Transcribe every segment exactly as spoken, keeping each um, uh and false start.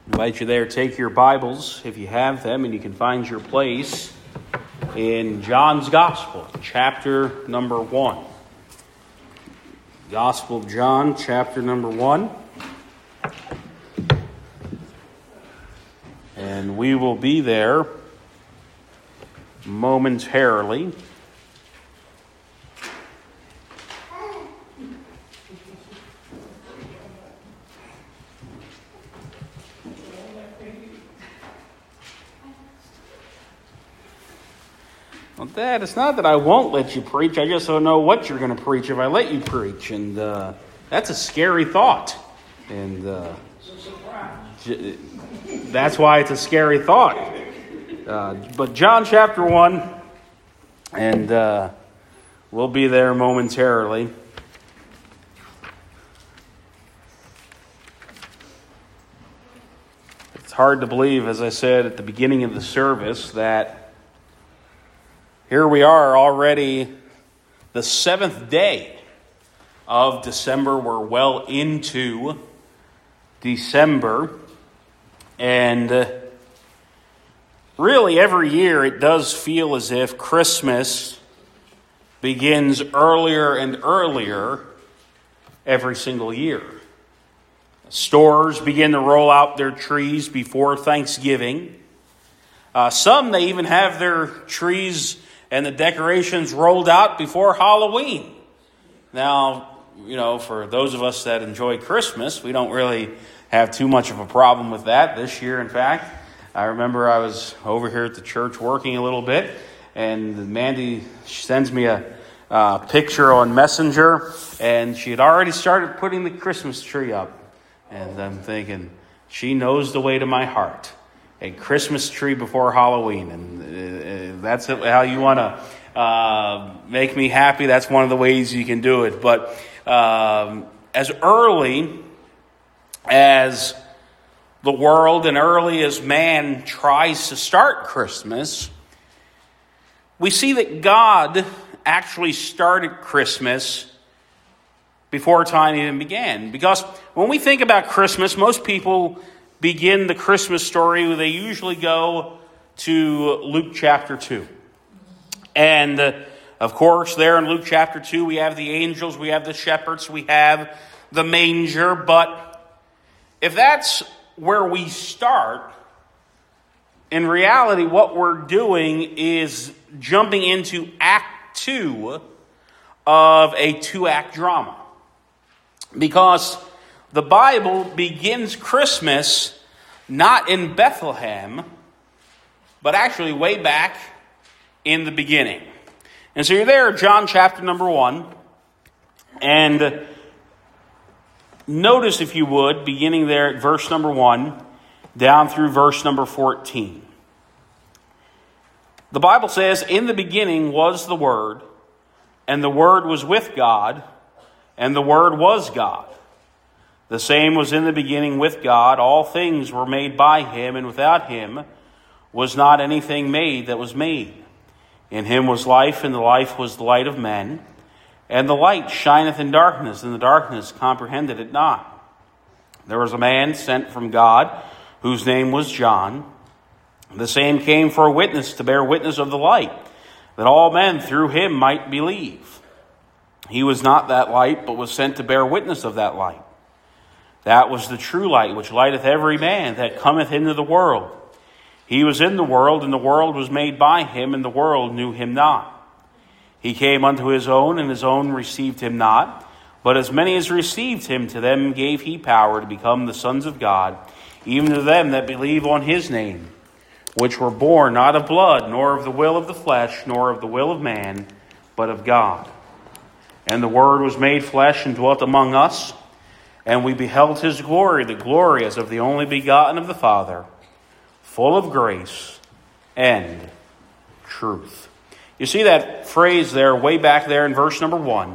I invite you there, take your Bibles, if you have them, and you can find your place in John's Gospel, chapter number one. Gospel of John, chapter number one. And we will be there momentarily. Well, Dad, it's not that I won't let you preach. I just don't know what you're going to preach if I let you preach. And uh, that's a scary thought. And uh, that's why it's a scary thought. Uh, but John chapter one, and uh, we'll be there momentarily. It's hard to believe, as I said at the beginning of the service, that here we are already the seventh day of December. We're well into December. And uh, really every year it does feel as if Christmas begins earlier and earlier every single year. Stores begin to roll out their trees before Thanksgiving. Uh, some, they even have their trees and the decorations rolled out before Halloween. Now, you know, for those of us that enjoy Christmas, we don't really have too much of a problem with that this year. In fact, I remember I was over here at the church working a little bit, and Mandy sends me a uh, picture on Messenger, and she had already started putting the Christmas tree up. And I'm thinking, she knows the way to my heart. A Christmas tree before Halloween. And uh, that's how you want to uh, make me happy. That's one of the ways you can do it. But um, as early as the world and early as man tries to start Christmas, we see that God actually started Christmas before time even began. Because when we think about Christmas, most people begin the Christmas story, they usually go to Luke chapter two. And uh, of course, there in Luke chapter two, we have the angels, we have the shepherds, we have the manger. But if that's where we start, in reality, what we're doing is jumping into Act two of a two-act drama. Because the Bible begins Christmas not in Bethlehem, but actually way back in the beginning. And so you're there, John chapter number one. And notice, if you would, beginning there at verse number one, down through verse number fourteen. The Bible says, "In the beginning was the Word, and the Word was with God, and the Word was God. The same was in the beginning with God. All things were made by him, and without him was not anything made that was made. In him was life, and the life was the light of men. And the light shineth in darkness, and the darkness comprehended it not. There was a man sent from God, whose name was John. The same came for a witness, to bear witness of the light, that all men through him might believe. He was not that light, but was sent to bear witness of that light. That was the true light, which lighteth every man that cometh into the world. He was in the world, and the world was made by him, and the world knew him not. He came unto his own, and his own received him not. But as many as received him, to them gave he power to become the sons of God, even to them that believe on his name, which were born not of blood, nor of the will of the flesh, nor of the will of man, but of God. And the Word was made flesh and dwelt among us, and we beheld his glory, the glory as of the only begotten of the Father, full of grace and truth." You see that phrase there, way back there in verse number one.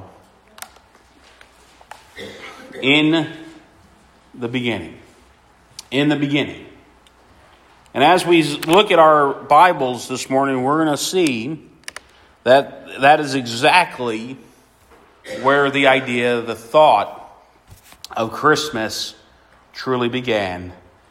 In the beginning. In the beginning. And as we look at our Bibles this morning, we're going to see that that is exactly where the idea, the thought of Christmas truly began.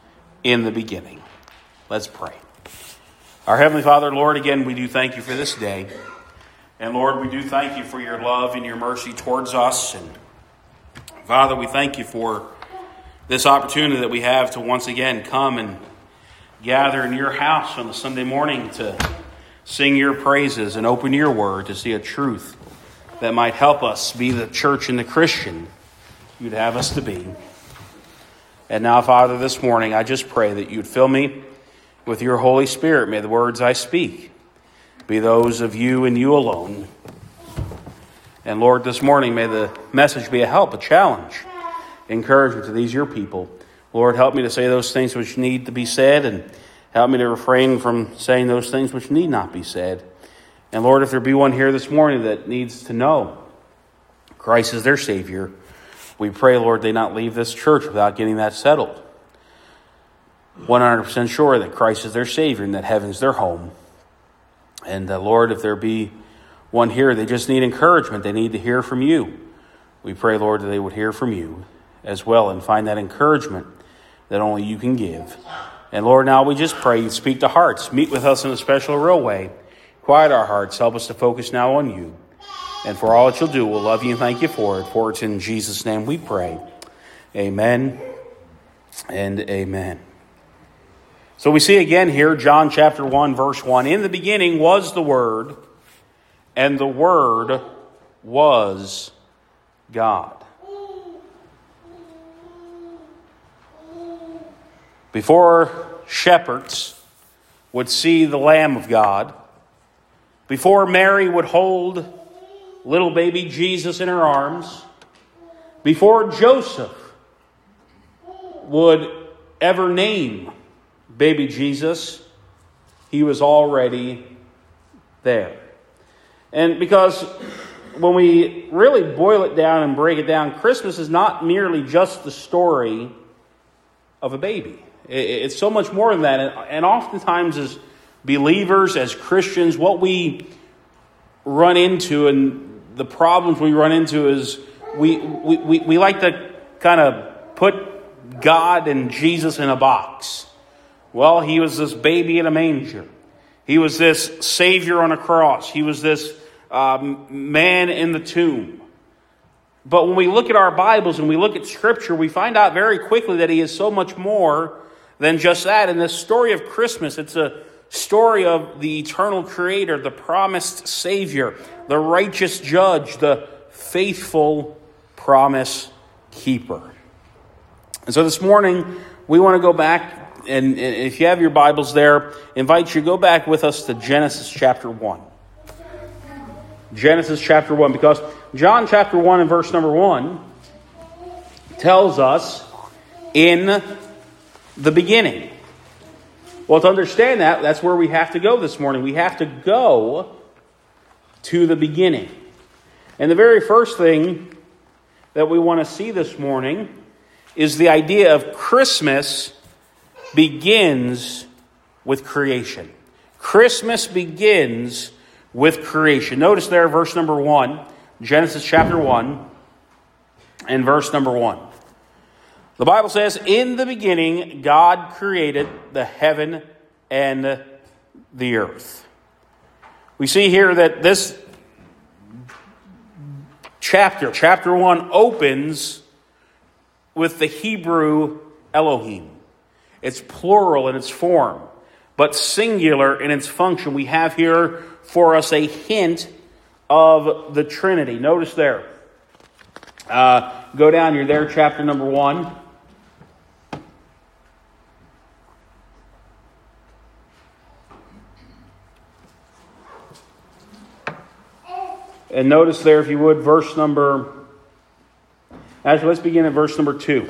in the beginning. Let's pray. Our Heavenly Father, Lord, again, we do thank you for this day. And Lord, we do thank you for your love and your mercy towards us. And Father, we thank you for this opportunity that we have to once again come and gather in your house on a Sunday morning to sing your praises and open your word to see a truth that might help us be the church and the Christian you'd have us to be. And now, Father, this morning, I just pray that you'd fill me with your Holy Spirit. May the words I speak be those of you and you alone. And Lord, this morning, may the message be a help, a challenge, encouragement to these your people. Lord, help me to say those things which need to be said, and help me to refrain from saying those things which need not be said. And Lord, if there be one here this morning that needs to know Christ is their Savior, we pray, Lord, they not leave this church without getting that settled. one hundred percent sure that Christ is their Savior and that heaven's their home. And uh, Lord, if there be one here, they just need encouragement. They need to hear from you. We pray, Lord, that they would hear from you as well and find that encouragement that only you can give. And Lord, now we just pray you speak to hearts. Meet with us in a special, real way. Quiet our hearts. Help us to focus now on you. And for all that you'll do, we'll love you and thank you for it. For it's in Jesus' name we pray. Amen and amen. So we see again here, John chapter one, verse one. In the beginning was the Word, and the Word was God. Before shepherds would see the Lamb of God, before Mary would hold little baby Jesus in her arms, before Joseph would ever name baby Jesus, he was already there. And because when we really boil it down and break it down, Christmas is not merely just the story of a baby. It's so much more than that. And oftentimes as believers, as Christians, what we run into and the problems we run into is we we, we, we like to kind of put God and Jesus in a box. Well, he was this baby in a manger. He was this Savior on a cross. He was this um, man in the tomb. But when we look at our Bibles and we look at Scripture, we find out very quickly that he is so much more than just that. In this story of Christmas, it's a story of the eternal Creator, the promised Savior, the righteous Judge, the faithful promise keeper. And so this morning, we want to go back. And if you have your Bibles there, I invite you to go back with us to Genesis chapter one. Genesis chapter one, because John chapter one and verse number one tells us in the beginning. Well, to understand that, that's where we have to go this morning. We have to go to the beginning. And the very first thing that we want to see this morning is the idea of Christmas begins with creation. Christmas begins with creation. Notice there, verse number one, Genesis chapter one, and verse number one. The Bible says, in the beginning, God created the heaven and the earth. We see here that this chapter, chapter one, opens with the Hebrew Elohim. It's plural in its form, but singular in its function. We have here for us a hint of the Trinity. Notice there. Uh, go down, you're there, chapter number one. And notice there, if you would, verse number... Actually, let's begin at verse number two.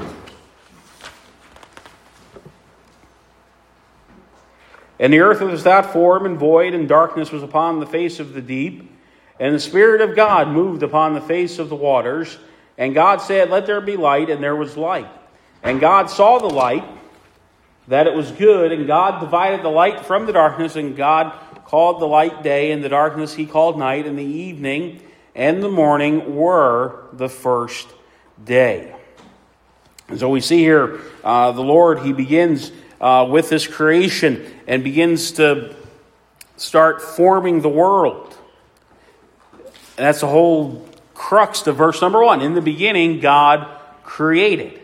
And the earth was without form and void, and darkness was upon the face of the deep. And the Spirit of God moved upon the face of the waters. And God said, let there be light, and there was light. And God saw the light, that it was good, and God divided the light from the darkness, and God called the light day, and the darkness he called night, and the evening and the morning were the first day. And so we see here, uh, the Lord, he begins uh, with this creation and begins to start forming the world. And that's the whole crux to verse number one. In the beginning, God created.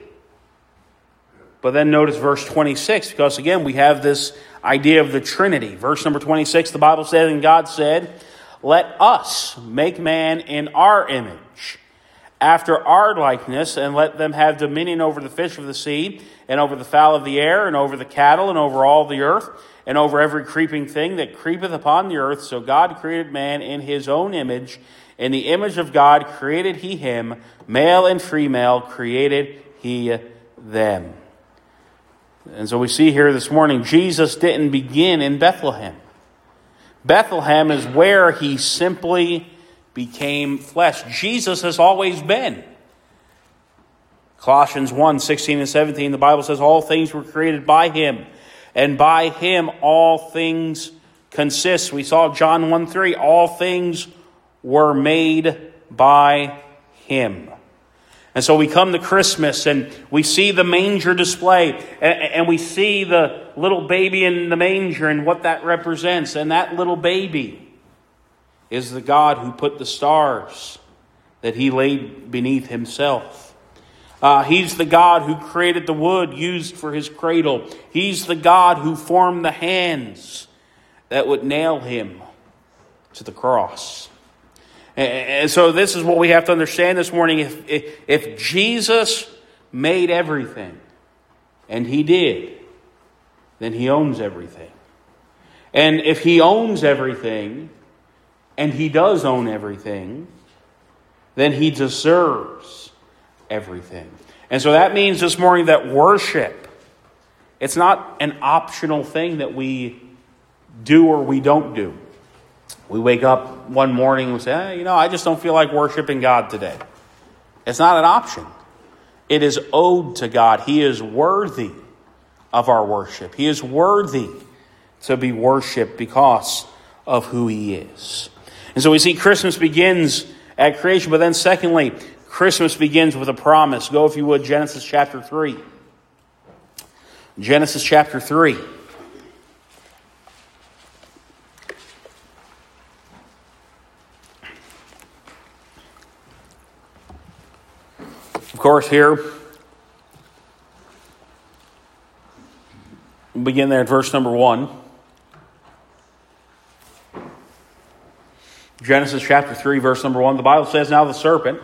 But then notice verse twenty-six, because again, we have this idea of the Trinity. Verse number twenty-six, the Bible says, and God said, let us make man in our image, after our likeness, and let them have dominion over the fish of the sea, and over the fowl of the air, and over the cattle, and over all the earth, and over every creeping thing that creepeth upon the earth. So God created man in his own image. In the image of God created he him, male and female created he them. And so we see here this morning, Jesus didn't begin in Bethlehem. Bethlehem is where he simply became flesh. Jesus has always been. Colossians one, sixteen and seventeen, the Bible says, all things were created by him, and by him all things consist. We saw John one three, all things were made by him. And so we come to Christmas and we see the manger display, and we see the little baby in the manger and what that represents. And that little baby is the God who put the stars that he laid beneath himself. Uh, he's the God who created the wood used for his cradle. He's the God who formed the hands that would nail him to the cross. And so this is what we have to understand this morning. If, if, if Jesus made everything, and he did, then he owns everything. And if he owns everything, and he does own everything, then he deserves everything. And so that means this morning that worship, it's not an optional thing that we do or we don't do. We wake up one morning and we say, eh, you know, I just don't feel like worshiping God today. It's not an option. It is owed to God. He is worthy of our worship. He is worthy to be worshipped because of who he is. And so we see Christmas begins at creation, but then secondly, Christmas begins with a promise. Go, if you would, Genesis chapter three. Genesis chapter three. Of course, here, we'll begin there at verse number one. Genesis chapter three, verse number one. The Bible says, now the serpent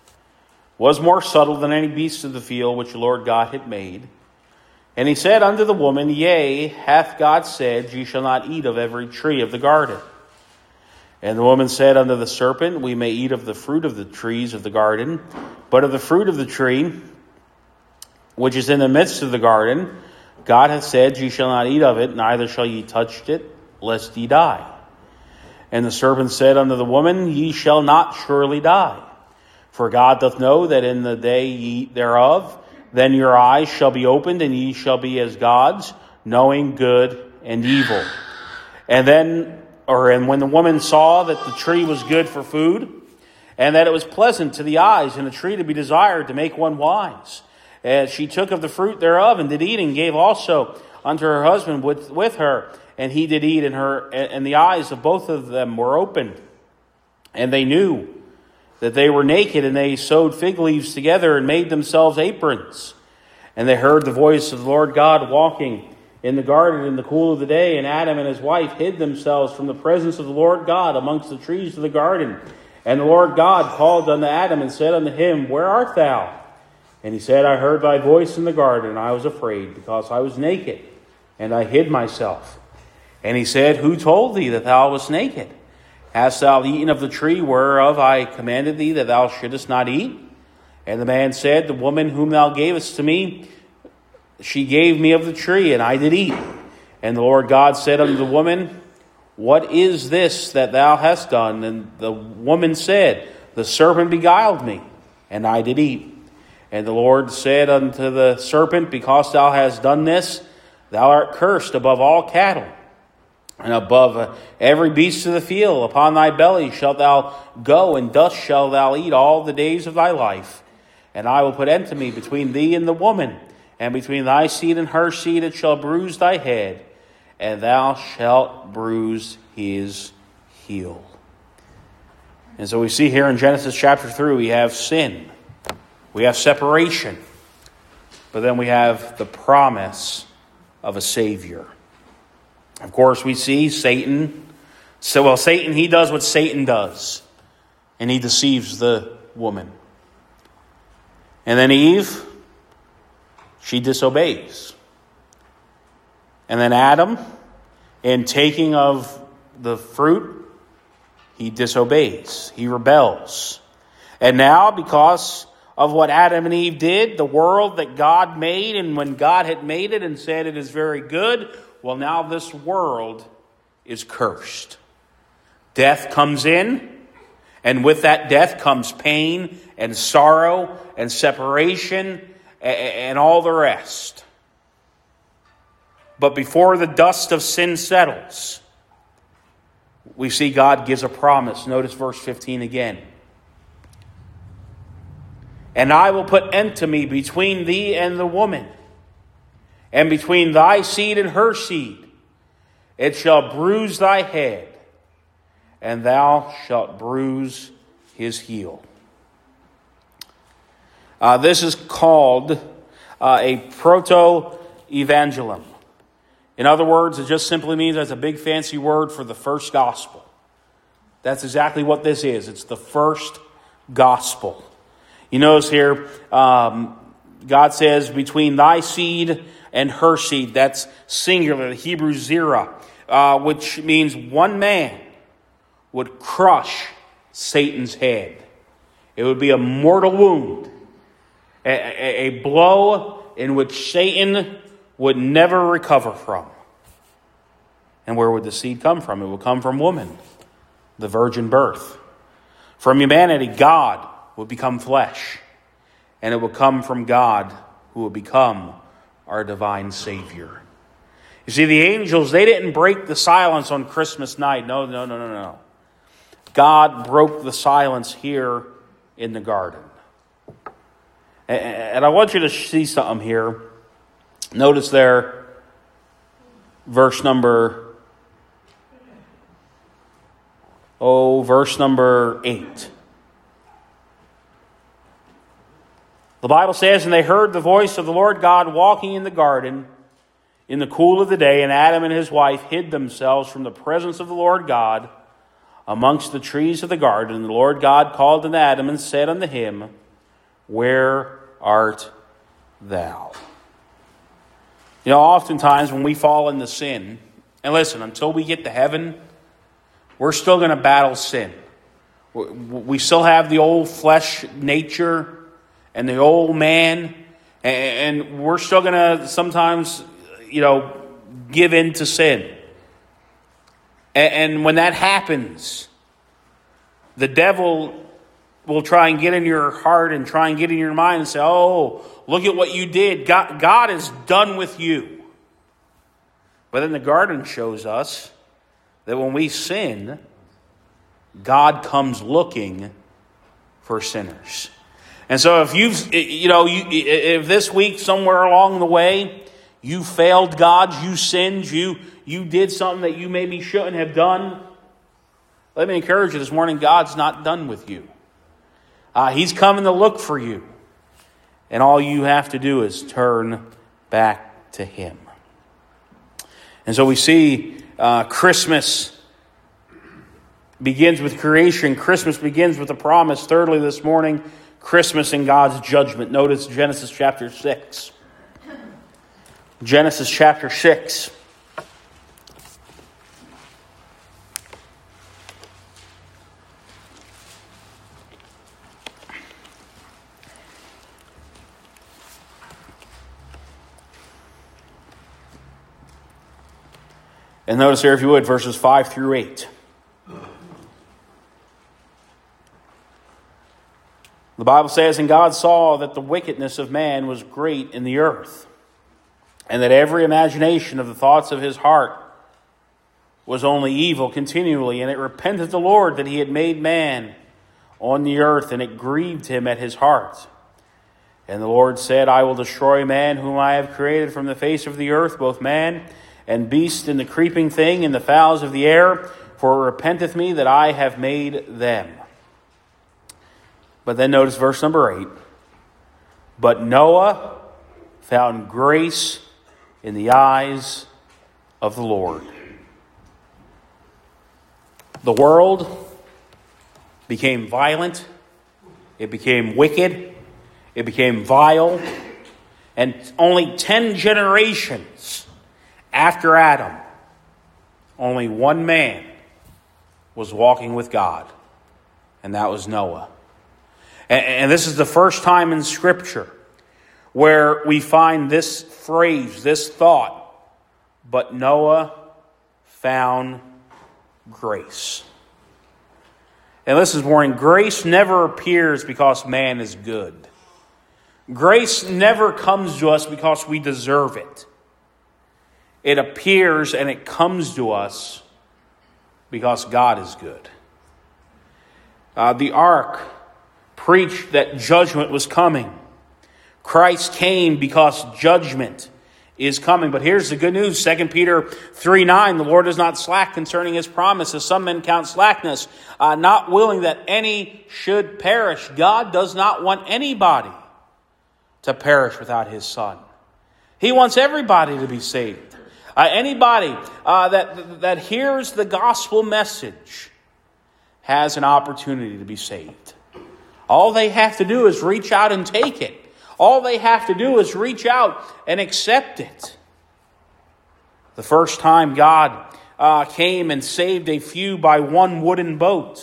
was more subtle than any beast of the field which the Lord God had made. And he said unto the woman, yea, hath God said, ye shall not eat of every tree of the garden. And the woman said unto the serpent, we may eat of the fruit of the trees of the garden, but of the fruit of the tree which is in the midst of the garden, God hath said, ye shall not eat of it, neither shall ye touch it, lest ye die. And the serpent said unto the woman, ye shall not surely die. For God doth know that in the day ye eat thereof, then your eyes shall be opened, and ye shall be as gods, knowing good and evil. And then, or and when the woman saw that the tree was good for food, and that it was pleasant to the eyes, and a tree to be desired to make one wise, and she took of the fruit thereof, and did eat, and gave also unto her husband with, with her, and he did eat, and her and the eyes of both of them were opened, and they knew that they were naked, and they sewed fig leaves together and made themselves aprons. And they heard the voice of the Lord God walking in the garden in the cool of the day, and Adam and his wife hid themselves from the presence of the Lord God amongst the trees of the garden. And the Lord God called unto Adam and said unto him, where art thou? And he said, I heard thy voice in the garden, and I was afraid, because I was naked, and I hid myself. And he said, who told thee that thou wast naked? Hast thou eaten of the tree whereof I commanded thee that thou shouldest not eat? And the man said, the woman whom thou gavest to me, she gave me of the tree, and I did eat. And the Lord God said unto the woman, what is this that thou hast done? And the woman said, the serpent beguiled me, and I did eat. And the Lord said unto the serpent, because thou hast done this, thou art cursed above all cattle, and above every beast of the field. Upon thy belly shalt thou go, and dust shalt thou eat all the days of thy life. And I will put enmity between thee and the woman, and between thy seed and her seed it shall bruise thy head, and thou shalt bruise his heel. And so we see here in Genesis chapter three, we have sin. We have separation. But then we have the promise of a Savior. Of course, we see Satan. So, well, Satan, he does what Satan does. And he deceives the woman. And then Eve, she disobeys. And then Adam, in taking of the fruit, he disobeys. He rebels. And now, because of what Adam and Eve did, the world that God made, and when God had made it and said it is very good, well, now this world is cursed. Death comes in, and with that death comes pain and sorrow and separation and all the rest. But before the dust of sin settles, we see God gives a promise. Notice verse fifteen again. And I will put enmity between thee and the woman, and between thy seed and her seed. It shall bruise thy head, and thou shalt bruise his heel. Uh, this is called uh, a proto-evangelium. In other words, it just simply means that's a big fancy word for the first gospel. That's exactly what this is. It's the first gospel. You notice here, um, God says, between thy seed and her seed. That's singular, the Hebrew zera, uh, which means one man would crush Satan's head. It would be a mortal wound, a, a, a blow in which Satan would never recover from. And where would the seed come from? It would come from woman, the virgin birth. From humanity, God would become flesh, and it would come from God, who would become our divine Savior. You see, the angels, they didn't break the silence on Christmas night. No, no, no, no, no. God broke the silence here in the garden. And I want you to see something here. Notice there, verse number, oh, verse number eight. The Bible says, and they heard the voice of the Lord God walking in the garden in the cool of the day, and Adam and his wife hid themselves from the presence of the Lord God amongst the trees of the garden. And the Lord God called unto Adam and said unto him, where art thou? You know, oftentimes when we fall into sin, and listen, until we get to heaven, we're still going to battle sin. We still have the old flesh nature and the old man, and we're still going to sometimes, you know, give in to sin. And when that happens, the devil will try and get in your heart and try and get in your mind and say, oh, look at what you did. God, God is done with you. But then the garden shows us that when we sin, God comes looking for sinners. And so if you've, you know, you, if this week somewhere along the way you failed God, you sinned, you you did something that you maybe shouldn't have done, let me encourage you this morning, God's not done with you. Uh, he's coming to look for you. And all you have to do is turn back to Him. And so we see uh, Christmas begins with creation. Christmas begins with a promise. Thirdly, this morning, Christmas and God's judgment. Notice Genesis chapter six. Genesis chapter six. And notice here, if you would, verses five through eight. The Bible says, and God saw that the wickedness of man was great in the earth, and that every imagination of the thoughts of his heart was only evil continually. And it repented the Lord that He had made man on the earth, and it grieved Him at His heart. And the Lord said, I will destroy man whom I have created from the face of the earth, both man and beast, and the creeping thing, and the fowls of the air, for it repenteth me that I have made them. But then notice verse number eight. But Noah found grace in the eyes of the Lord. The world became violent. It became wicked. It became vile. And only ten generations after Adam, only one man was walking with God, and that was Noah. And, and this is the first time in Scripture where we find this phrase, this thought, but Noah found grace. And listen this morning, grace never appears because man is good. Grace never comes to us because we deserve it. It appears and it comes to us because God is good. Uh, the ark preached that judgment was coming. Christ came because judgment is coming. But here's the good news. Second Peter three nine, the Lord is not slack concerning his promise, as some men count slackness, uh, not willing that any should perish. God does not want anybody to perish without his Son. He wants everybody to be saved. Uh, anybody uh, that, that hears the gospel message has an opportunity to be saved. All they have to do is reach out and take it. All they have to do is reach out and accept it. The first time God uh, came and saved a few by one wooden boat.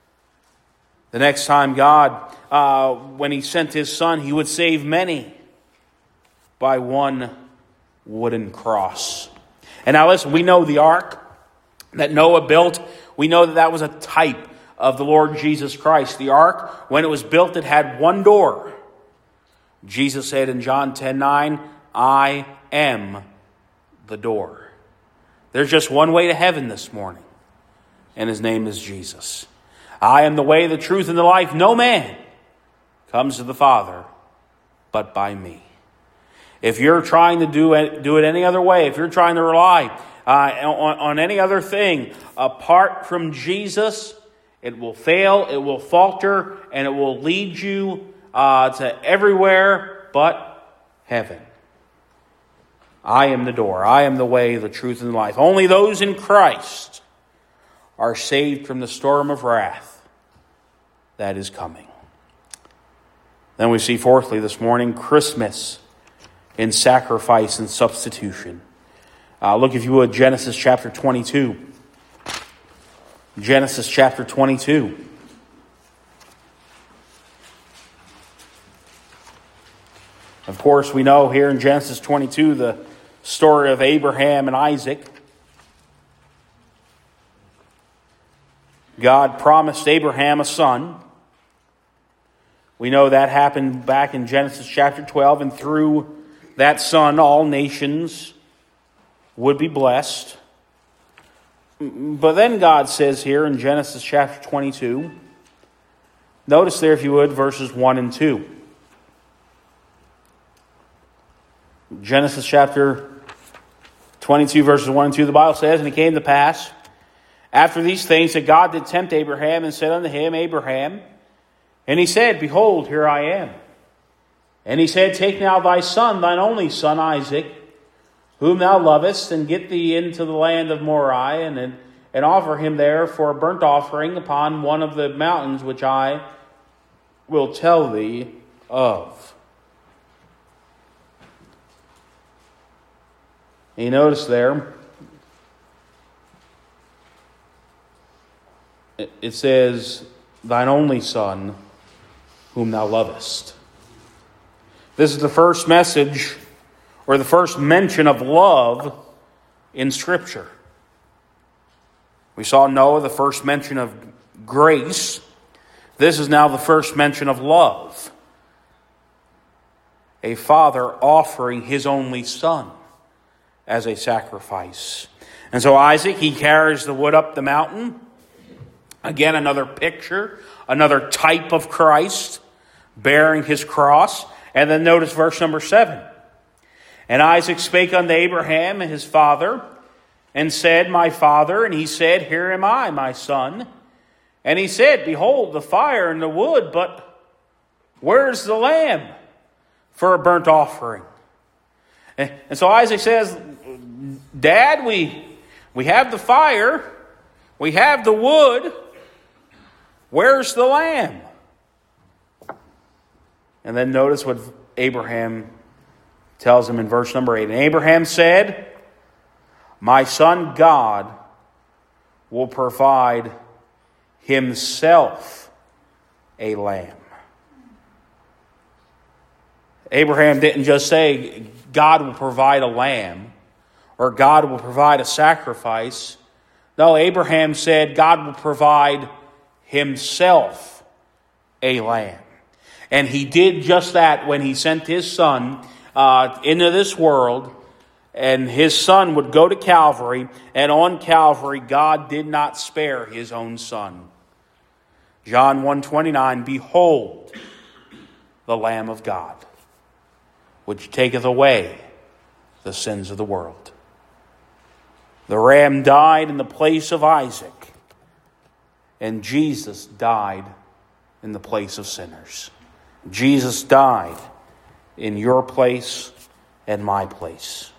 The next time God, uh, when he sent his Son, he would save many by one wooden cross. And now listen, we know the ark that Noah built, we know that that was a type of the Lord Jesus Christ. The ark, when it was built, it had one door. Jesus said in John ten nine, I am the door. There's just one way to heaven this morning, and his name is Jesus. I am the way, the truth, and the life. No man comes to the Father but by me. If you're trying to do it, do it any other way, if you're trying to rely uh, on, on any other thing apart from Jesus, it will fail, it will falter, and it will lead you uh, to everywhere but heaven. I am the door. I am the way, the truth, and the life. Only those in Christ are saved from the storm of wrath that is coming. Then we see fourthly this morning, Christmas in sacrifice and substitution. Uh, look, if you would, Genesis chapter twenty-two. Genesis chapter twenty-two. Of course, we know here in Genesis twenty-two the story of Abraham and Isaac. God promised Abraham a son. We know that happened back in Genesis chapter twelve, and through that son, all nations would be blessed. But then God says here in Genesis chapter twenty-two, notice there, if you would, verses one and two. Genesis chapter twenty-two, verses one and two, the Bible says, and it came to pass, after these things, that God did tempt Abraham, and said unto him, Abraham, and he said, Behold, here I am. And he said, Take now thy son, thine only son Isaac, whom thou lovest, and get thee into the land of Moriah, and, and offer him there for a burnt offering upon one of the mountains which I will tell thee of. And you notice there, it says, thine only son, whom thou lovest. This is the first message, or the first mention of love in Scripture. We saw Noah, the first mention of grace. This is now the first mention of love. A father offering his only son as a sacrifice. And so Isaac, he carries the wood up the mountain. Again, another picture, another type of Christ bearing his cross. And then notice verse number seven. And Isaac spake unto Abraham his father, and said, My father. And he said, Here am I, my son. And he said, Behold, the fire and the wood, but where's the lamb for a burnt offering? And so Isaac says, Dad, we, we have the fire, we have the wood, where's the lamb? And then notice what Abraham tells him in verse number eight. And Abraham said, My son God will provide himself a lamb. Abraham didn't just say God will provide a lamb or God will provide a sacrifice. No, Abraham said God will provide himself a lamb. And he did just that when he sent his son uh, into this world. And his son would go to Calvary. And on Calvary, God did not spare his own son. John one twenty-nine, Behold, the Lamb of God, which taketh away the sins of the world. The ram died in the place of Isaac. And Jesus died in the place of sinners. Jesus died in your place and my place.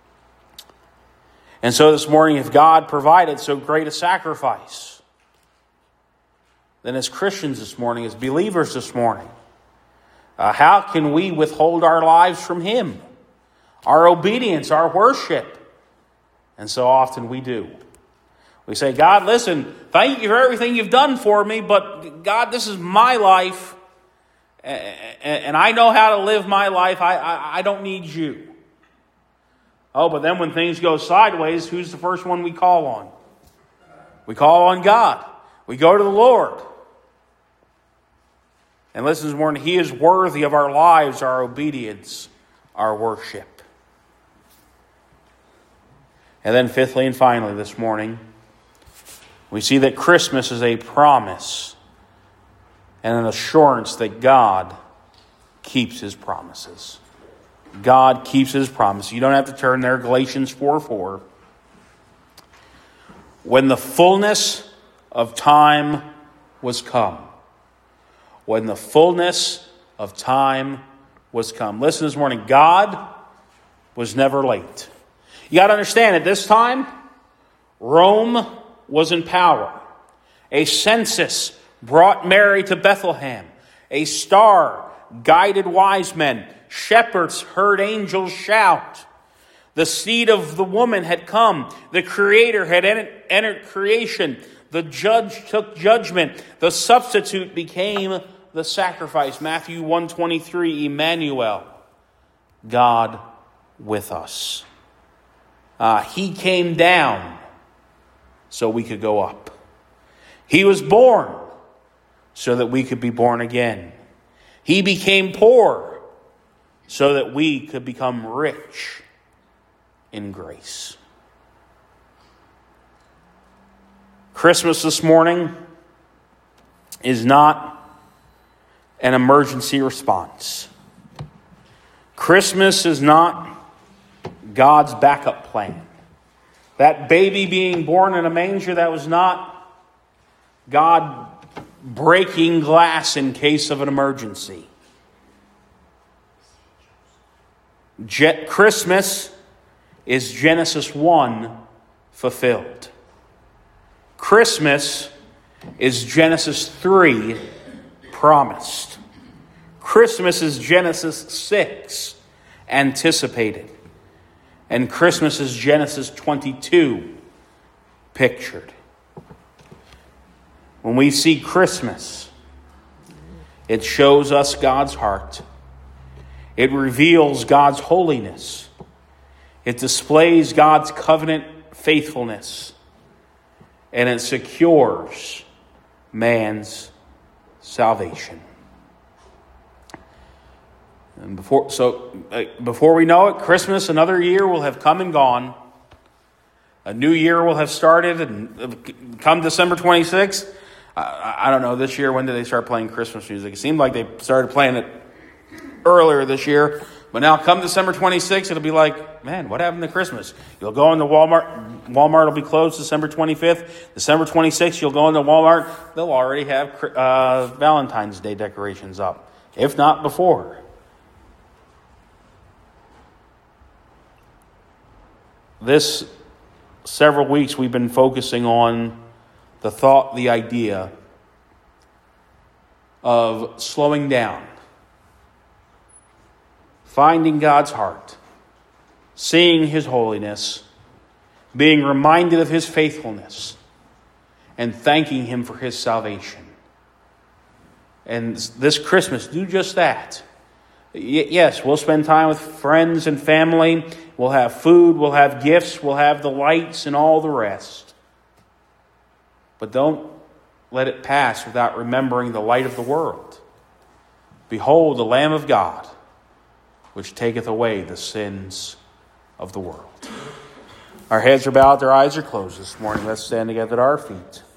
And so this morning, if God provided so great a sacrifice, then as Christians this morning, as believers this morning, uh, how can we withhold our lives from Him? Our obedience, our worship. And so often we do. We say, God, listen, thank you for everything you've done for me, but God, this is my life. And I know how to live my life. I, I, I don't need you. Oh, but then when things go sideways, who's the first one we call on? We call on God. We go to the Lord. And listen this morning, He is worthy of our lives, our obedience, our worship. And then fifthly and finally this morning, we see that Christmas is a promise and an assurance that God keeps His promises. God keeps His promise. You don't have to turn there. Galatians four four. When the fullness of time was come. When the fullness of time was come. Listen this morning. God was never late. You got to understand, at this time, Rome was in power. A census brought Mary to Bethlehem. A star guided wise men. Shepherds heard angels shout. The seed of the woman had come. The Creator had entered creation. The judge took judgment. The substitute became the sacrifice. Matthew one twenty-three, Emmanuel, God with us. Uh, he came down so we could go up. He was born so that we could be born again. He became poor so that we could become rich in grace. Christmas this morning is not an emergency response. Christmas is not God's backup plan. That baby being born in a manger, that was not God breaking glass in case of an emergency. Je- Christmas is Genesis one fulfilled. Christmas is Genesis three promised. Christmas is Genesis six anticipated. And Christmas is Genesis twenty-two pictured. When we see Christmas, it shows us God's heart. It reveals God's holiness. It displays God's covenant faithfulness. And it secures man's salvation. And before, so uh, before we know it, Christmas, another year will have come and gone. A new year will have started, and come December twenty-sixth, I, I don't know, this year, when did they start playing Christmas music? It seemed like they started playing it earlier this year. But now come December twenty-sixth, it'll be like, man, what happened to Christmas? You'll go into Walmart. Walmart will be closed December twenty-fifth. December twenty-sixth, you'll go into Walmart. They'll already have uh, Valentine's Day decorations up, if not before. This several weeks we've been focusing on the thought, the idea of slowing down, finding God's heart, seeing His holiness, being reminded of His faithfulness, and thanking Him for His salvation. And this Christmas, do just that. Y- yes, we'll spend time with friends and family. We'll have food, we'll have gifts, we'll have the lights and all the rest. But don't let it pass without remembering the light of the world. Behold, the Lamb of God, which taketh away the sins of the world. Our heads are bowed, our eyes are closed this morning. Let's stand together at our feet.